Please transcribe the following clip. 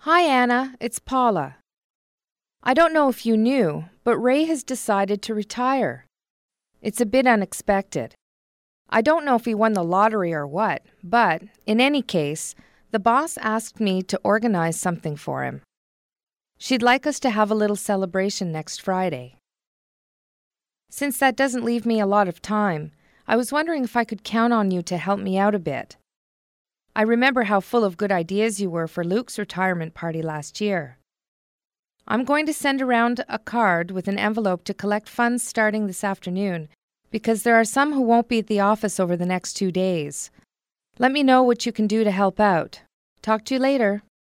Hi, Anna. It's Paula. I don't know if you knew, but Ray has decided to retire. It's a bit unexpected. I don't know if he won the lottery or what, but in any case, the boss asked me to organize something for him. She'd like us to have a little celebration next Friday. Since that doesn't leave me a lot of time, I was wondering if I could count on you to help me out a bit. I remember how full of good ideas you were for Luke's retirement party last year. I'm going to send around a card with an envelope to collect funds starting this afternoon, because there are some who won't be at the office over the next 2 days. Let me know what you can do to help out. Talk to you later.